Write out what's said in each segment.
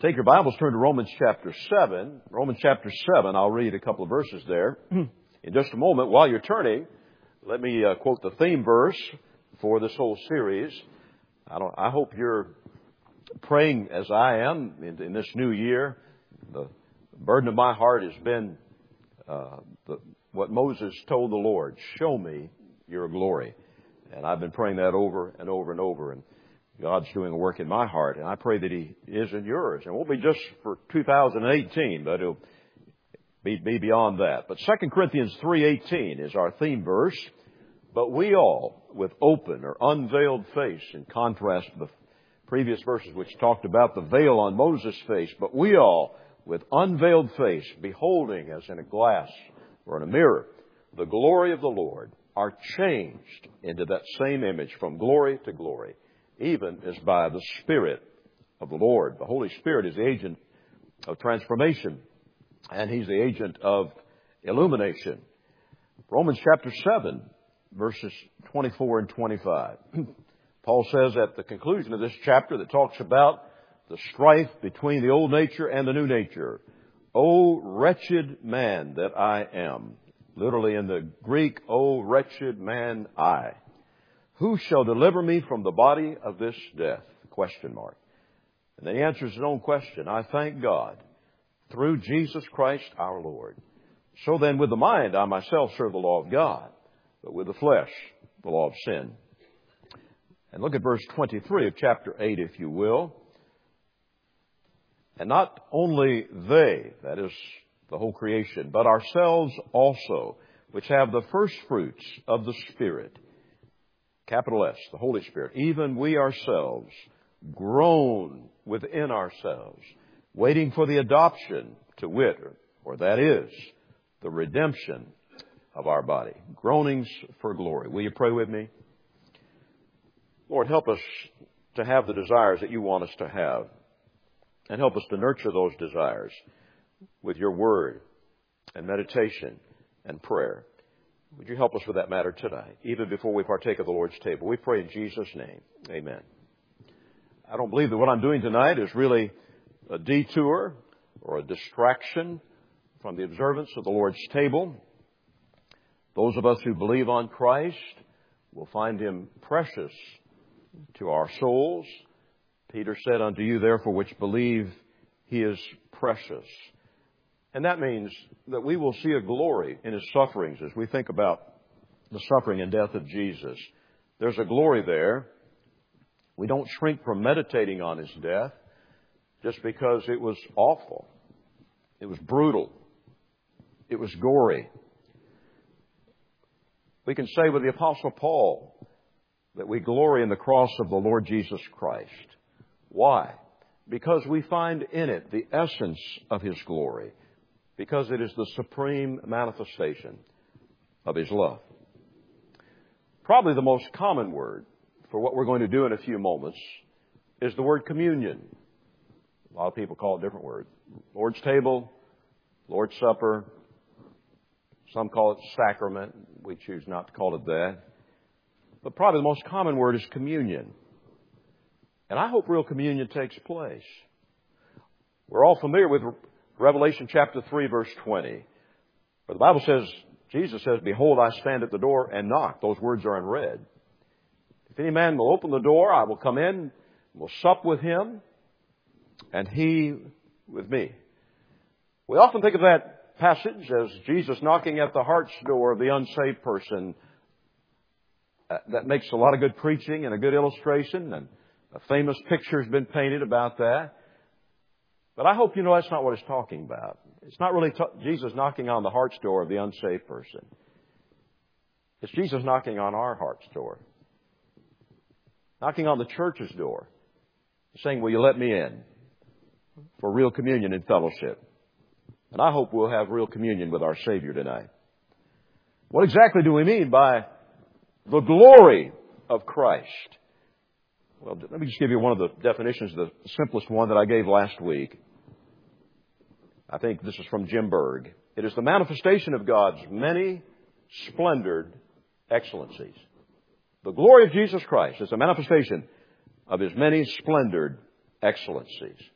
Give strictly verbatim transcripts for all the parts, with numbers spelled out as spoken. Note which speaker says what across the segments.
Speaker 1: Take your Bibles, turn to Romans chapter seven. Romans chapter seven, I'll read a couple of verses there. In just a moment, while you're turning, let me uh, quote the theme verse for this whole series. I, don't, I hope you're praying as I am in, in this new year. The burden of my heart has been uh, the, what Moses told the Lord, show me your glory. And I've been praying that over and over and over. And God's doing a work in my heart, and I pray that He is in yours. And it won't be just for two thousand eighteen, but it'll be, be beyond that. But Second Corinthians three eighteen is our theme verse. But we all, with open or unveiled face, in contrast to the previous verses which talked about the veil on Moses' face, but we all, with unveiled face, beholding as in a glass or in a mirror, the glory of the Lord, are changed into that same image from glory to glory, even as by the Spirit of the Lord. The Holy Spirit is the agent of transformation, and He's the agent of illumination. Romans chapter seven, verses twenty-four and twenty-five. Paul says at the conclusion of this chapter that talks about the strife between the old nature and the new nature. O wretched man that I am. Literally in the Greek, O wretched man I. Who shall deliver me from the body of this death? Question mark. And then he answers his own question. I thank God through Jesus Christ our Lord. So then with the mind I myself serve the law of God, but with the flesh the law of sin. And look at verse twenty-three of chapter eight, if you will. And not only they, that is the whole creation, but ourselves also, which have the first fruits of the Spirit, capital S, the Holy Spirit, even we ourselves groan within ourselves, waiting for the adoption, to wit, or, or that is, the redemption of our body. Groanings for glory. Will you pray with me? Lord, help us to have the desires that you want us to have, and help us to nurture those desires with your word and meditation and prayer. Would you help us with that matter tonight, even before we partake of the Lord's table? We pray in Jesus' name. Amen. I don't believe that what I'm doing tonight is really a detour or a distraction from the observance of the Lord's table. Those of us who believe on Christ will find Him precious to our souls. Peter said, unto you, therefore, which believe, He is precious. And that means that we will see a glory in His sufferings as we think about the suffering and death of Jesus. There's a glory there. We don't shrink from meditating on His death just because it was awful. It was brutal. It was gory. We can say with the Apostle Paul that we glory in the cross of the Lord Jesus Christ. Why? Because we find in it the essence of His glory. Because it is the supreme manifestation of His love. Probably the most common word for what we're going to do in a few moments is the word communion. A lot of people call it different words. Lord's table, Lord's supper. Some call it sacrament. We choose not to call it that. But probably the most common word is communion. And I hope real communion takes place. We're all familiar with Revelation chapter three, verse twenty. Where the Bible says, Jesus says, behold, I stand at the door and knock. Those words are in red. If any man will open the door, I will come in, will sup with him, and he with me. We often think of that passage as Jesus knocking at the heart's door of the unsaved person. That makes a lot of good preaching and a good illustration, and a famous picture has been painted about that. But I hope you know that's not what it's talking about. It's not really t- Jesus knocking on the heart's door of the unsaved person. It's Jesus knocking on our heart's door. Knocking on the church's door. Saying, will you let me in for real communion and fellowship? And I hope we'll have real communion with our Savior tonight. What exactly do we mean by the glory of Christ? Well, let me just give you one of the definitions, the simplest one that I gave last week. I think this is from Jim Berg. It is the manifestation of God's many splendored excellencies. The glory of Jesus Christ is a manifestation of His many splendored excellencies.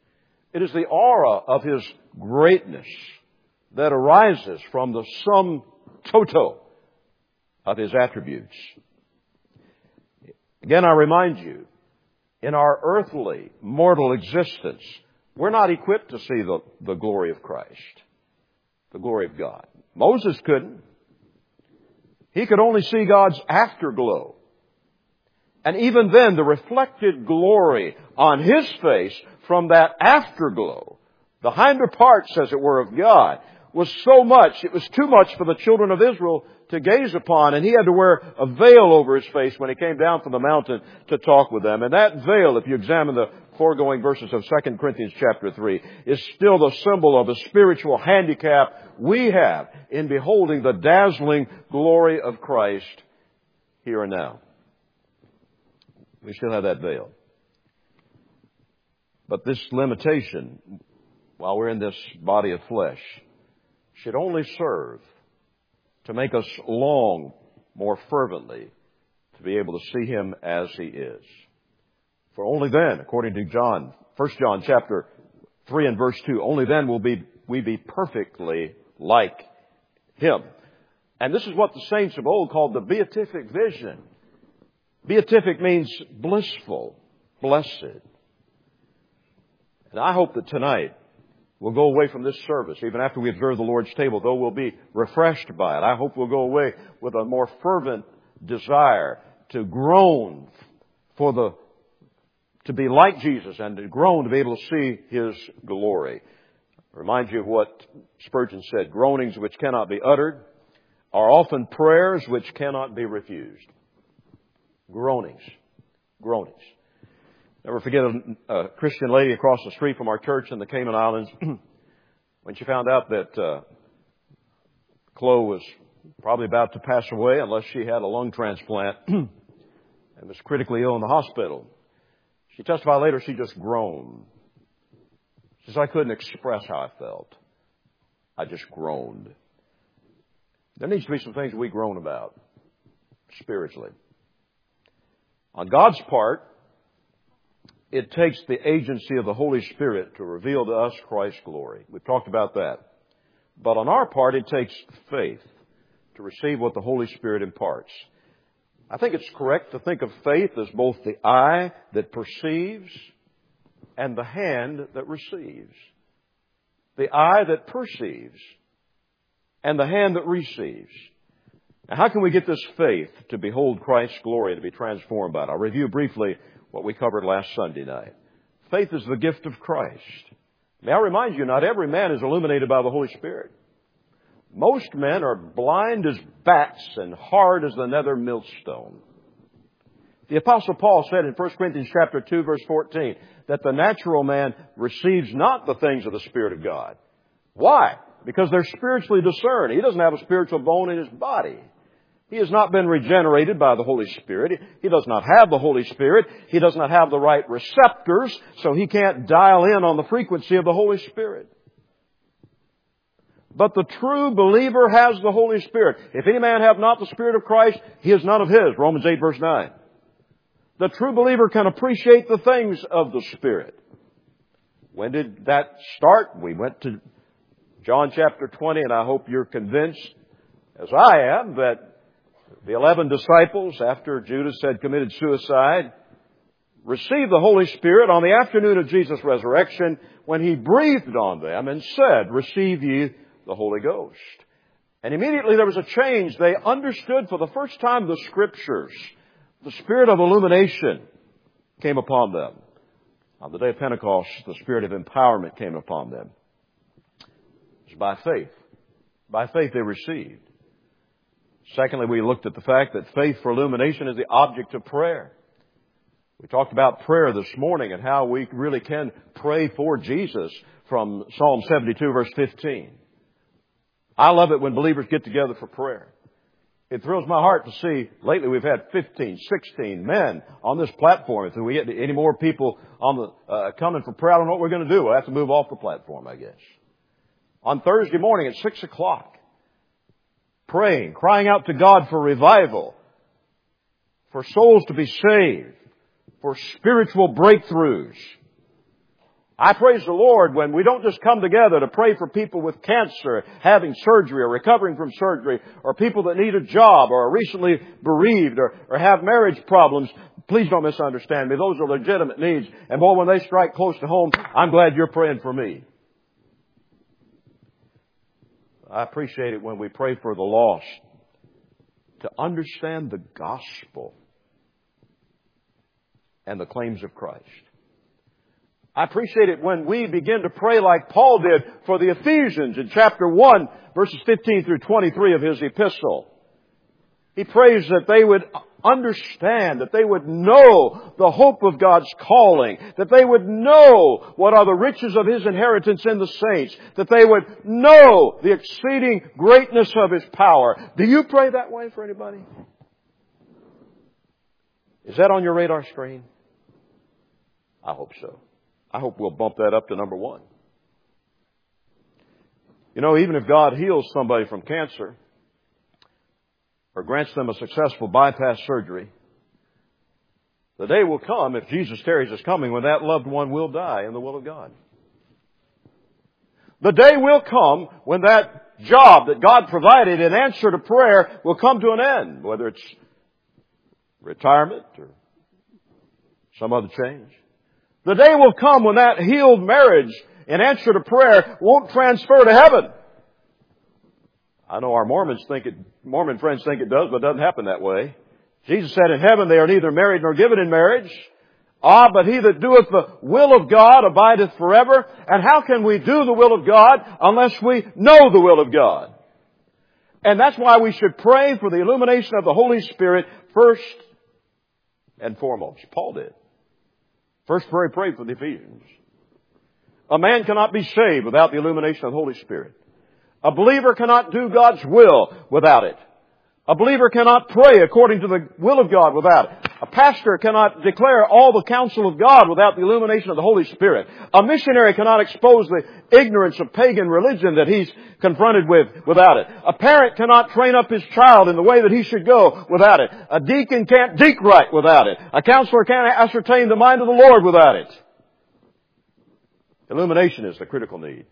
Speaker 1: It is the aura of His greatness that arises from the sum total of His attributes. Again, I remind you, in our earthly, mortal existence, we're not equipped to see the, the glory of Christ, the glory of God. Moses couldn't. He could only see God's afterglow. And even then, the reflected glory on His face from that afterglow, the hinder parts, as it were, of God, was so much, it was too much for the children of Israel to gaze upon, and He had to wear a veil over His face when He came down from the mountain to talk with them. And that veil, if you examine the foregoing verses of Second Corinthians chapter three, is still the symbol of the spiritual handicap we have in beholding the dazzling glory of Christ here and now. We still have that veil. But this limitation, while we're in this body of flesh, should only serve to make us long more fervently to be able to see Him as He is. For only then, according to John, First John chapter three and verse two, only then will be, we be perfectly like Him. And this is what the saints of old called the beatific vision. Beatific means blissful, blessed. And I hope that tonight we'll go away from this service, even after we observe the Lord's table, though we'll be refreshed by it. I hope we'll go away with a more fervent desire to groan for the, to be like Jesus and to groan to be able to see His glory. I remind you of what Spurgeon said, groanings which cannot be uttered are often prayers which cannot be refused. Groanings. Groanings. Never forget a, a Christian lady across the street from our church in the Cayman Islands when she found out that uh, Chloe was probably about to pass away unless she had a lung transplant and was critically ill in the hospital. She testified later she just groaned. She said, I couldn't express how I felt. I just groaned. There needs to be some things we groan about spiritually. On God's part, it takes the agency of the Holy Spirit to reveal to us Christ's glory. We've talked about that. But on our part, it takes faith to receive what the Holy Spirit imparts. I think it's correct to think of faith as both the eye that perceives and the hand that receives. The eye that perceives and the hand that receives. Now, how can we get this faith to behold Christ's glory and to be transformed by it? I'll review briefly what we covered last Sunday night. Faith is the gift of Christ. May I remind you, not every man is illuminated by the Holy Spirit. Most men are blind as bats and hard as the nether millstone. The Apostle Paul said in First Corinthians chapter two, verse fourteen, that the natural man receives not the things of the Spirit of God. Why? Because they're spiritually discerned. He doesn't have a spiritual bone in his body. He has not been regenerated by the Holy Spirit. He does not have the Holy Spirit. He does not have the right receptors, so he can't dial in on the frequency of the Holy Spirit. But the true believer has the Holy Spirit. If any man have not the Spirit of Christ, he is none of his. Romans eight, verse nine. The true believer can appreciate the things of the Spirit. When did that start? We went to John chapter twenty, and I hope you're convinced, as I am, that the eleven disciples, after Judas had committed suicide, received the Holy Spirit on the afternoon of Jesus' resurrection when He breathed on them and said, receive ye the Holy Ghost. And immediately there was a change. They understood for the first time the Scriptures. The Spirit of illumination came upon them. On the day of Pentecost, the Spirit of empowerment came upon them. It was by faith. By faith they received. Secondly, we looked at the fact that faith for illumination is the object of prayer. We talked about prayer this morning and how we really can pray for Jesus from Psalm seventy-two, verse fifteen. I love it when believers get together for prayer. It thrills my heart to see, lately we've had fifteen, sixteen men on this platform. If we get any more people on the uh, coming for prayer, I don't know what we're going to do. We'll have to move off the platform, I guess. On Thursday morning at six o'clock, praying, crying out to God for revival, for souls to be saved, for spiritual breakthroughs. I praise the Lord when we don't just come together to pray for people with cancer, having surgery or recovering from surgery, or people that need a job or are recently bereaved or, or have marriage problems. Please don't misunderstand me. Those are legitimate needs. And boy, when they strike close to home, I'm glad you're praying for me. I appreciate it when we pray for the lost to understand the gospel and the claims of Christ. I appreciate it when we begin to pray like Paul did for the Ephesians in chapter one, verses fifteen through twenty-three of his epistle. He prays that they would understand, that they would know the hope of God's calling, that they would know what are the riches of His inheritance in the saints, that they would know the exceeding greatness of His power. Do you pray that way for anybody? Is that on your radar screen? I hope so. I hope we'll bump that up to number one. You know, even if God heals somebody from cancer or grants them a successful bypass surgery, the day will come, if Jesus tarries His coming, when that loved one will die in the will of God. The day will come when that job that God provided in answer to prayer will come to an end, whether it's retirement or some other change. The day will come when that healed marriage in answer to prayer won't transfer to heaven. I know our Mormons think it, Mormon friends think it does, but it doesn't happen that way. Jesus said in heaven they are neither married nor given in marriage. Ah, but he that doeth the will of God abideth forever. And how can we do the will of God unless we know the will of God? And that's why we should pray for the illumination of the Holy Spirit first and foremost. Paul did. First prayer he prayed for the Ephesians. A man cannot be saved without the illumination of the Holy Spirit. A believer cannot do God's will without it. A believer cannot pray according to the will of God without it. A pastor cannot declare all the counsel of God without the illumination of the Holy Spirit. A missionary cannot expose the ignorance of pagan religion that he's confronted with without it. A parent cannot train up his child in the way that he should go without it. A deacon can't deacon right without it. A counselor can't ascertain the mind of the Lord without it. Illumination is the critical need.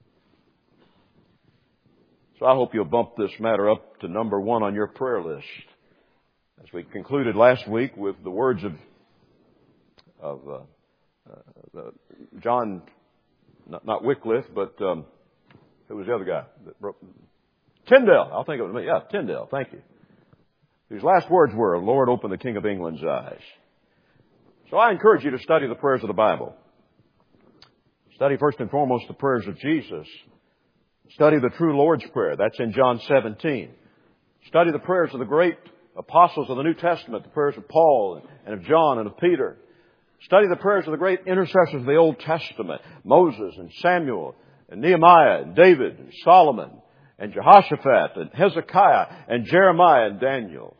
Speaker 1: So I hope you'll bump this matter up to number one on your prayer list. As we concluded last week with the words of of uh, uh, John, not, not Wycliffe, but um, who was the other guy that broke? Tyndale. I'll think of it. Yeah, Tyndale. Thank you. His last words were, "Lord, open the King of England's eyes." So I encourage you to study the prayers of the Bible. Study first and foremost the prayers of Jesus. Study the true Lord's Prayer. That's in John seventeen. Study the prayers of the great apostles of the New Testament, the prayers of Paul and of John and of Peter. Study the prayers of the great intercessors of the Old Testament, Moses and Samuel and Nehemiah and David and Solomon and Jehoshaphat and Hezekiah and Jeremiah and Daniel.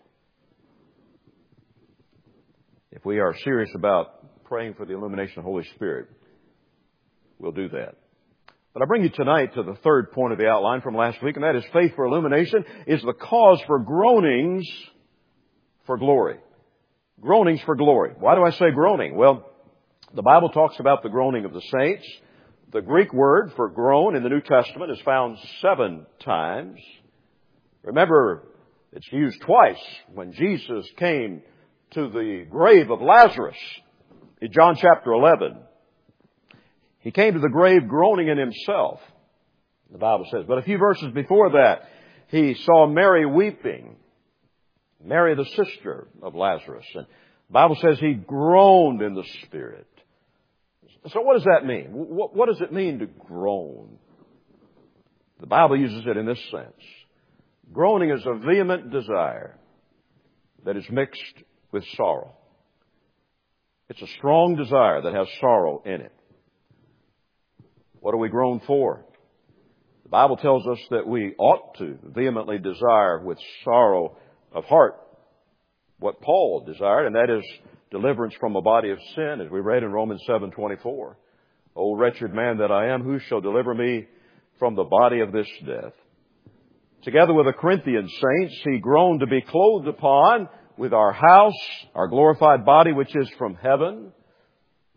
Speaker 1: If we are serious about praying for the illumination of the Holy Spirit, we'll do that. But I bring you tonight to the third point of the outline from last week, and that is faith for illumination is the cause for groanings for glory. Groanings for glory. Why do I say groaning? Well, the Bible talks about the groaning of the saints. The Greek word for groan in the New Testament is found seven times. Remember, it's used twice when Jesus came to the grave of Lazarus in John chapter eleven. He came to the grave groaning in himself, the Bible says. But a few verses before that, he saw Mary weeping. Mary, the sister of Lazarus. And the Bible says he groaned in the Spirit. So what does that mean? What, what does it mean to groan? The Bible uses it in this sense. Groaning is a vehement desire that is mixed with sorrow. It's a strong desire that has sorrow in it. What do we groan for? The Bible tells us that we ought to vehemently desire with sorrow of heart what Paul desired, and that is deliverance from a body of sin, as we read in Romans seven twenty-four. O wretched man that I am, who shall deliver me from the body of this death? Together with the Corinthian saints, he groaned to be clothed upon with our house, our glorified body, which is from heaven.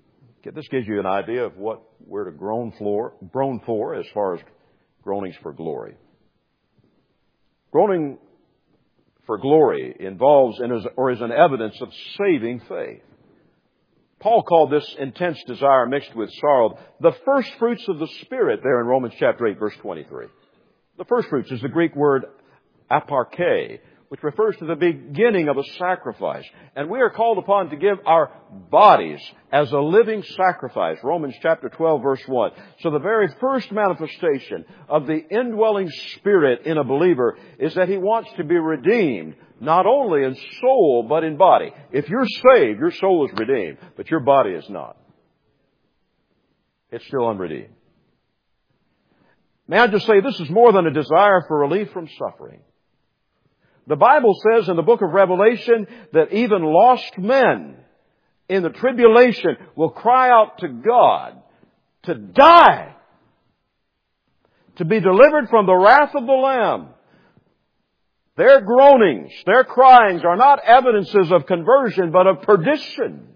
Speaker 1: This gives you an idea of what we're to groan for, groan for as far as groanings for glory. Groaning for glory involves and is, or is an evidence of saving faith. Paul called this intense desire mixed with sorrow the first fruits of the Spirit there in Romans chapter eight, verse twenty-three. The first fruits is the Greek word aparche, which refers to the beginning of a sacrifice. And we are called upon to give our bodies as a living sacrifice. Romans chapter twelve, verse one. So the very first manifestation of the indwelling Spirit in a believer is that he wants to be redeemed, not only in soul, but in body. If you're saved, your soul is redeemed, but your body is not. It's still unredeemed. May I just say, this is more than a desire for relief from suffering. The Bible says in the book of Revelation that even lost men in the tribulation will cry out to God to die, to be delivered from the wrath of the Lamb. Their groanings, their cryings are not evidences of conversion, but of perdition.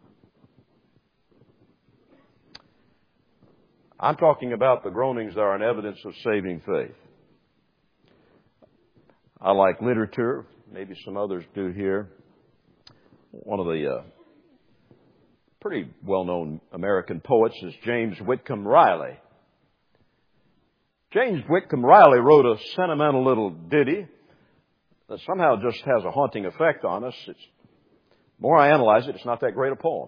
Speaker 1: I'm talking about the groanings that are an evidence of saving faith. I like literature. Maybe some others do here. One of the uh, pretty well-known American poets is James Whitcomb Riley. James Whitcomb Riley wrote a sentimental little ditty that somehow just has a haunting effect on us. It's, the more I analyze it, it's not that great a poem.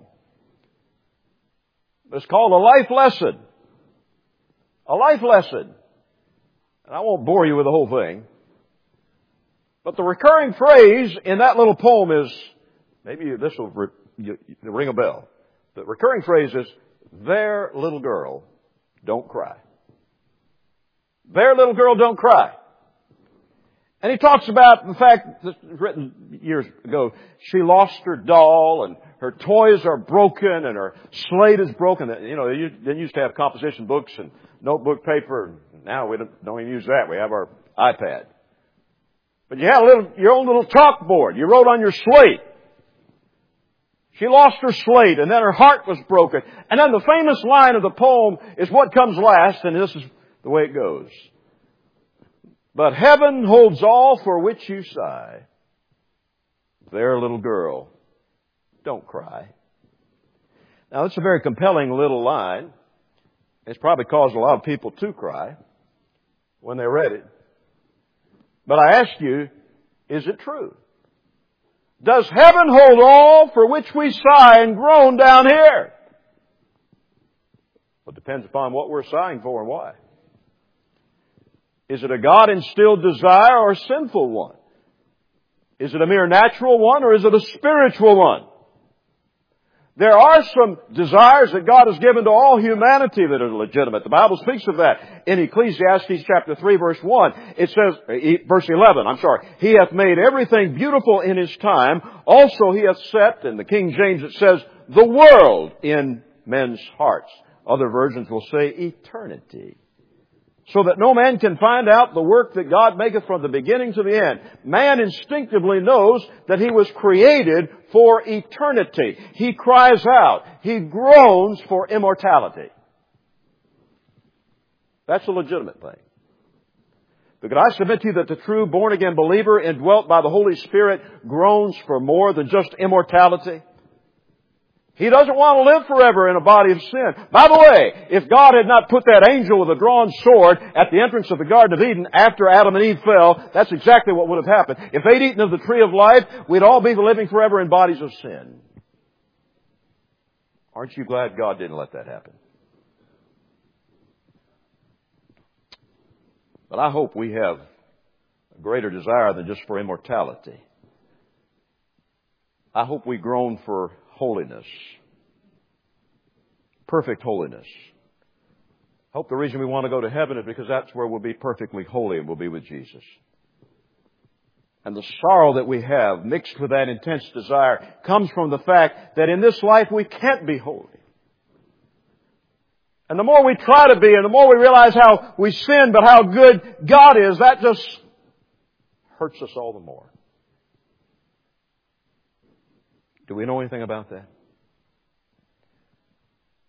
Speaker 1: It's called A Life Lesson. A life lesson. And I won't bore you with the whole thing. But the recurring phrase in that little poem is, maybe this will re, you, you, ring a bell. The recurring phrase is, there, little girl, don't cry. There, little girl, don't cry. And he talks about the fact that was written years ago, she lost her doll and her toys are broken and her slate is broken. You know, they didn't used to have composition books and notebook paper. Now we don't, don't even use that. We have our iPad. But you had a little, your own little chalkboard. You wrote on your slate. She lost her slate and then her heart was broken. And then the famous line of the poem is what comes last, and this is the way it goes. But heaven holds all for which you sigh. There, little girl, don't cry. Now, that's a very compelling little line. It's probably caused a lot of people to cry when they read it. But I ask you, is it true? Does heaven hold all for which we sigh and groan down here? Well, it depends upon what we're sighing for and why. Is it a God-instilled desire or a sinful one? Is it a mere natural one or is it a spiritual one? There are some desires that God has given to all humanity that are legitimate. The Bible speaks of that. In Ecclesiastes chapter three, verse one, it says, verse eleven, I'm sorry, He hath made everything beautiful in His time. Also He hath set, in the King James it says, the world in men's hearts. Other versions will say eternity. So that no man can find out the work that God maketh from the beginning to the end. Man instinctively knows that he was created for eternity. He cries out. He groans for immortality. That's a legitimate thing. But could I submit to you that the true born-again believer indwelt by the Holy Spirit groans for more than just immortality? He doesn't want to live forever in a body of sin. By the way, if God had not put that angel with a drawn sword at the entrance of the Garden of Eden after Adam and Eve fell, that's exactly what would have happened. If they'd eaten of the tree of life, we'd all be living forever in bodies of sin. Aren't you glad God didn't let that happen? But I hope we have a greater desire than just for immortality. I hope we groan for holiness. Perfect holiness. I hope the reason we want to go to heaven is because that's where we'll be perfectly holy and we'll be with Jesus. And the sorrow that we have mixed with that intense desire comes from the fact that in this life we can't be holy. And the more we try to be and the more we realize how we sin but how good God is, that just hurts us all the more. Do we know anything about that?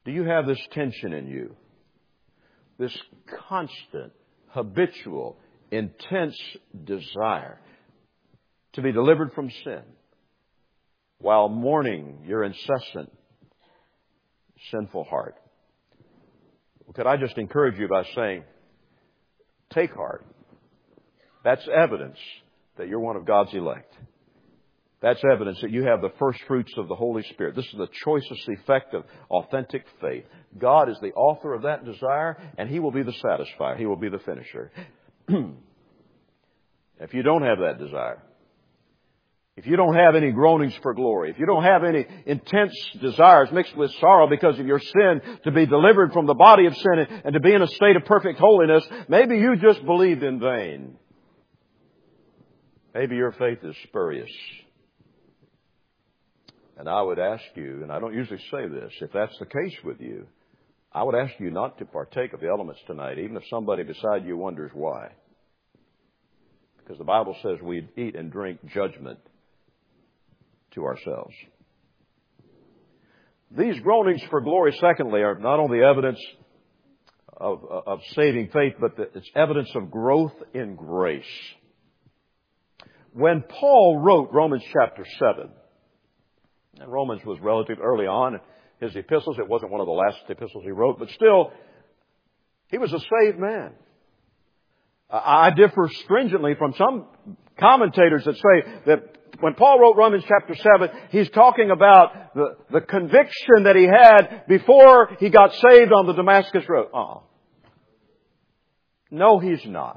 Speaker 1: Do you have this tension in you? This constant, habitual, intense desire to be delivered from sin while mourning your incessant sinful heart? Could I just encourage you by saying, take heart. That's evidence that you're one of God's elect. That's evidence that you have the first fruits of the Holy Spirit. This is the choicest effect of authentic faith. God is the author of that desire, and He will be the satisfier. He will be the finisher. If you don't have that desire, if you don't have any groanings for glory, if you don't have any intense desires mixed with sorrow because of your sin to be delivered from the body of sin and to be in a state of perfect holiness, maybe you just believed in vain. Maybe your faith is spurious. And I would ask you, and I don't usually say this, if that's the case with you, I would ask you not to partake of the elements tonight, even if somebody beside you wonders why. Because the Bible says we eat and drink judgment to ourselves. These groanings for glory, secondly, are not only evidence of, of saving faith, but it's evidence of growth in grace. When Paul wrote Romans chapter seven, and Romans was relatively early on in his epistles. It wasn't one of the last epistles he wrote, but still, he was a saved man. I differ stringently from some commentators that say that when Paul wrote Romans chapter seven, he's talking about the, the conviction that he had before he got saved on the Damascus Road. Uh-uh. No, he's not.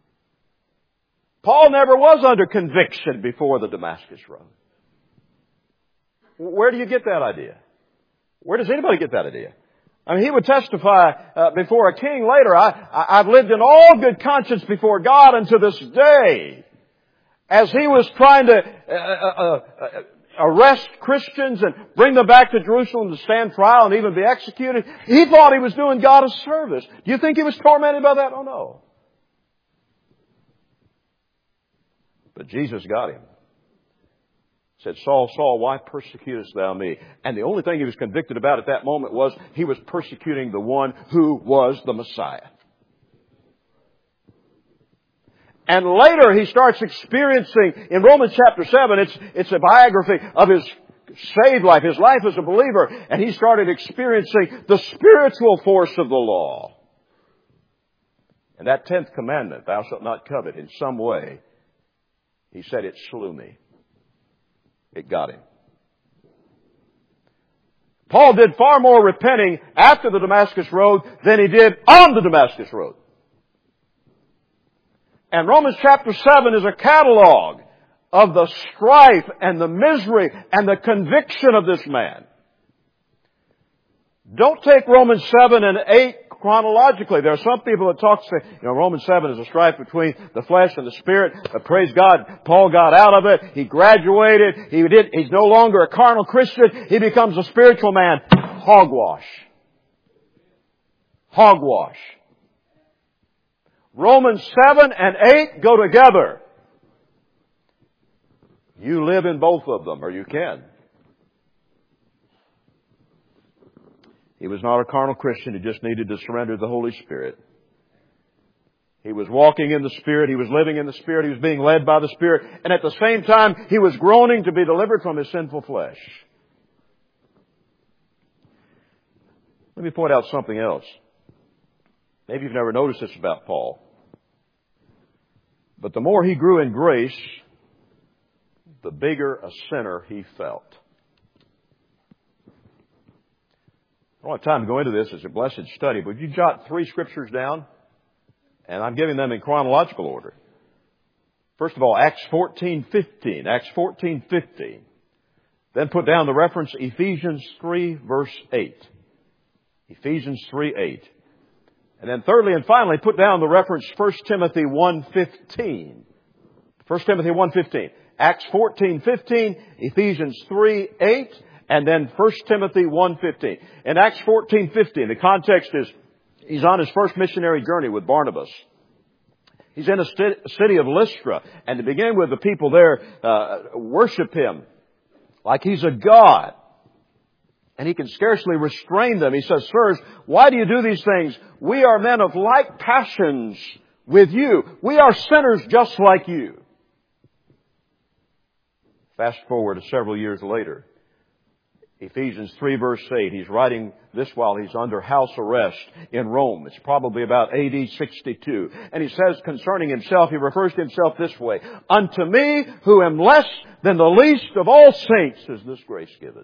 Speaker 1: Paul never was under conviction before the Damascus Road. Where do you get that idea? Where does anybody get that idea? I mean, he would testify uh, before a king later, I, I, I've lived in all good conscience before God unto this day. As he was trying to uh, uh, uh, arrest Christians and bring them back to Jerusalem to stand trial and even be executed, he thought he was doing God a service. Do you think he was tormented by that? Oh, no. But Jesus got him. Said, Saul, Saul, why persecutest thou me? And the only thing he was convicted about at that moment was he was persecuting the one who was the Messiah. And later he starts experiencing, in Romans chapter seven, it's, it's a biography of his saved life, his life as a believer, and he started experiencing the spiritual force of the law. And that tenth commandment, thou shalt not covet, in some way, he said, it slew me. It got him. Paul did far more repenting after the Damascus Road than he did on the Damascus Road. And Romans chapter seven is a catalog of the strife and the misery and the conviction of this man. Don't take Romans seven and eight chronologically. There are some people that talk, say, you know, Romans seven is a strife between the flesh and the spirit. But praise God, Paul got out of it. He graduated. He did, he's no longer a carnal Christian. He becomes a spiritual man. Hogwash. Hogwash. Romans seven and eight go together. You live in both of them, or you can. He was not a carnal Christian. He just needed to surrender to the Holy Spirit. He was walking in the Spirit. He was living in the Spirit. He was being led by the Spirit. And at the same time, he was groaning to be delivered from his sinful flesh. Let me point out something else. Maybe you've never noticed this about Paul. But the more he grew in grace, the bigger a sinner he felt. I don't have time to go into this. It's a blessed study. But would you jot three scriptures down? And I'm giving them in chronological order. First of all, Acts fourteen fifteen. Acts fourteen fifteen. Then put down the reference Ephesians three verse eight. Ephesians three eight. And then thirdly and finally, put down the reference First Timothy one fifteen. First Timothy one fifteen. Acts fourteen fifteen, Ephesians three eight, and then First Timothy one fifteen. In Acts fourteen fifteen, the context is he's on his first missionary journey with Barnabas. He's in a city of Lystra, and to begin with, the people there uh, worship him like he's a god. And he can scarcely restrain them. He says, sirs, why do you do these things? We are men of like passions with you. We are sinners just like you. Fast forward to several years later. Ephesians three verse eight. He's writing this while he's under house arrest in Rome. It's probably about A D sixty-two. And he says concerning himself, he refers to himself this way. Unto me, who am less than the least of all saints, is this grace given.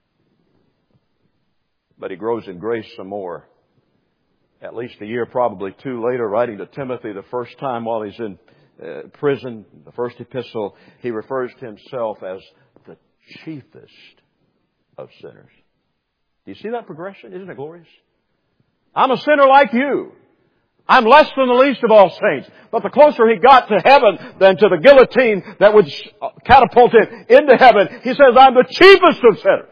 Speaker 1: But he grows in grace some more. At least a year, probably two later, writing to Timothy the first time while he's in uh, prison, the first epistle, he refers to himself as the chiefest of sinners. Do you see that progression? Isn't it glorious? I'm a sinner like you. I'm less than the least of all saints. But the closer he got to heaven than to the guillotine that would catapult him into heaven, he says, I'm the chiefest of sinners.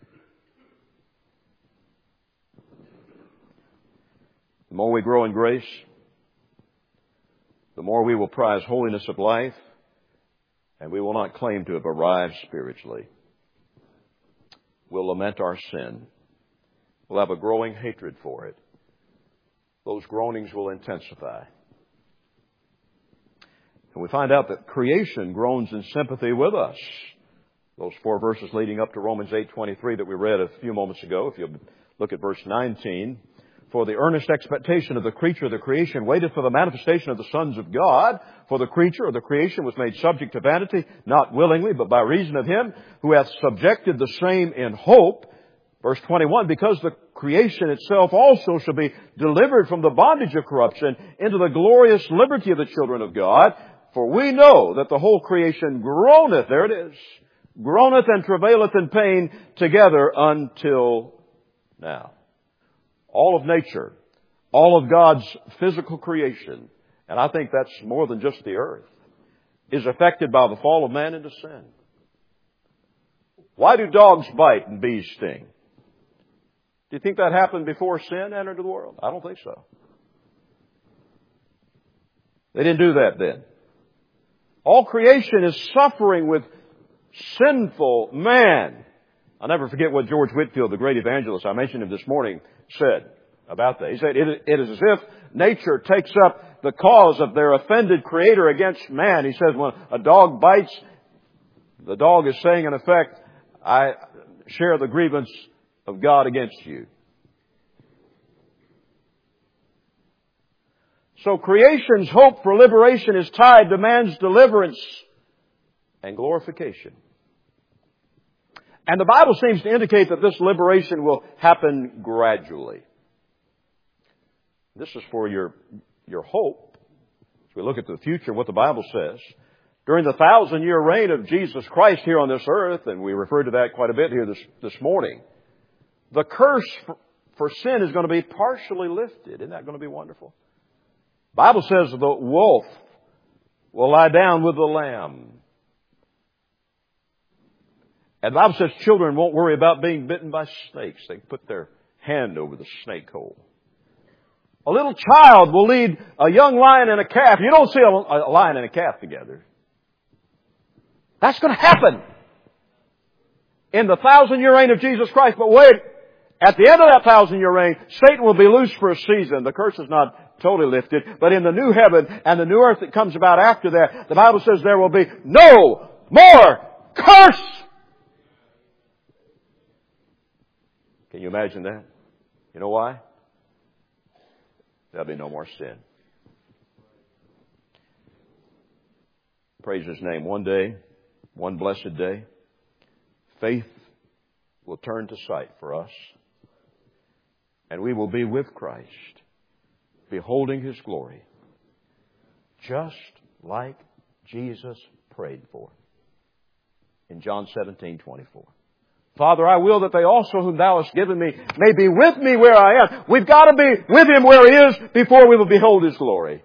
Speaker 1: The more we grow in grace, the more we will prize holiness of life, and we will not claim to have arrived spiritually. We'll lament our sin. We'll have a growing hatred for it. Those groanings will intensify. And we find out that creation groans in sympathy with us. Those four verses leading up to Romans eight twenty-three that we read a few moments ago, if you look at verse nineteen. For the earnest expectation of the creature of the creation waited for the manifestation of the sons of God. For the creature of the creation was made subject to vanity, not willingly, but by reason of Him who hath subjected the same in hope. Verse twenty-one, because the creation itself also shall be delivered from the bondage of corruption into the glorious liberty of the children of God. For we know that the whole creation groaneth, there it is, groaneth and travaileth in pain together until now. All of nature, all of God's physical creation, and I think that's more than just the earth, is affected by the fall of man into sin. Why do dogs bite and bees sting? Do you think that happened before sin entered the world? I don't think so. They didn't do that then. All creation is suffering with sinful man. I'll never forget what George Whitefield, the great evangelist, I mentioned him this morning, said about that. He said, it, it is as if nature takes up the cause of their offended creator against man. He says when a dog bites, the dog is saying in effect, I share the grievance of God against you. So creation's hope for liberation is tied to man's deliverance and glorification. And the Bible seems to indicate that this liberation will happen gradually. This is for your, your hope. As we look at the future, what the Bible says. During the thousand year reign of Jesus Christ here on this earth, and we referred to that quite a bit here this, this morning, the curse for, for sin is going to be partially lifted. Isn't that going to be wonderful? The Bible says the wolf will lie down with the lamb. And the Bible says children won't worry about being bitten by snakes. They can put their hand over the snake hole. A little child will lead a young lion and a calf. You don't see a, a lion and a calf together. That's going to happen in the thousand year reign of Jesus Christ. But wait, at the end of that thousand year reign, Satan will be loose for a season. The curse is not totally lifted. But in the new heaven and the new earth that comes about after that, the Bible says there will be no more curse. Can you imagine that? You know why? There'll be no more sin. Praise His name. One day, one blessed day, faith will turn to sight for us. And we will be with Christ, beholding His glory, just like Jesus prayed for in John seventeen twenty-four. Father, I will that they also whom Thou hast given me may be with me where I am. We've got to be with Him where He is before we will behold His glory.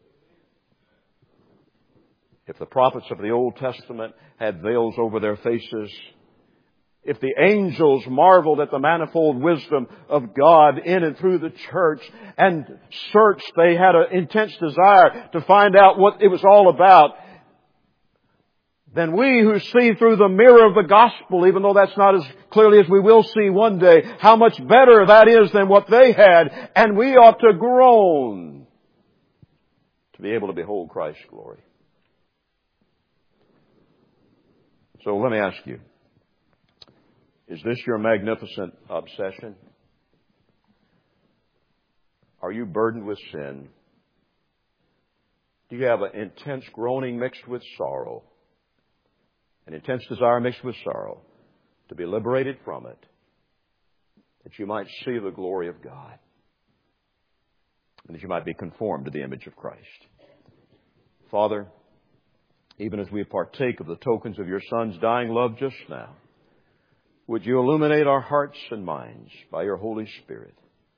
Speaker 1: If the prophets of the Old Testament had veils over their faces, if the angels marveled at the manifold wisdom of God in and through the church and searched, they had an intense desire to find out what it was all about, then we who see through the mirror of the gospel, even though that's not as clearly as we will see one day, how much better that is than what they had, and we ought to groan to be able to behold Christ's glory. So let me ask you, is this your magnificent obsession? Are you burdened with sin? Do you have an intense groaning mixed with sorrow? An intense desire mixed with sorrow to be liberated from it, that you might see the glory of God, and that you might be conformed to the image of Christ. Father, even as we partake of the tokens of your Son's dying love just now, would you illuminate our hearts and minds by your Holy Spirit?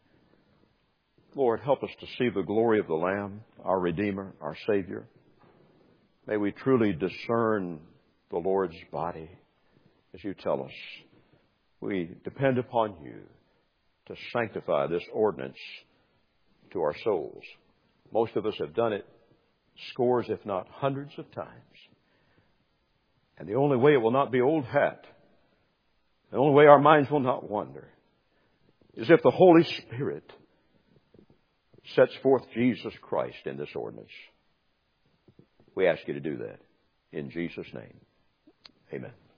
Speaker 1: Lord, help us to see the glory of the Lamb, our Redeemer, our Savior. May we truly discern the Lord's body as you tell us. We depend upon you to sanctify this ordinance to our souls. Most of us have done it scores, if not hundreds of times. And the only way it will not be old hat, the only way our minds will not wander, is if the Holy Spirit sets forth Jesus Christ in this ordinance. We ask you to do that in Jesus' name. Amen.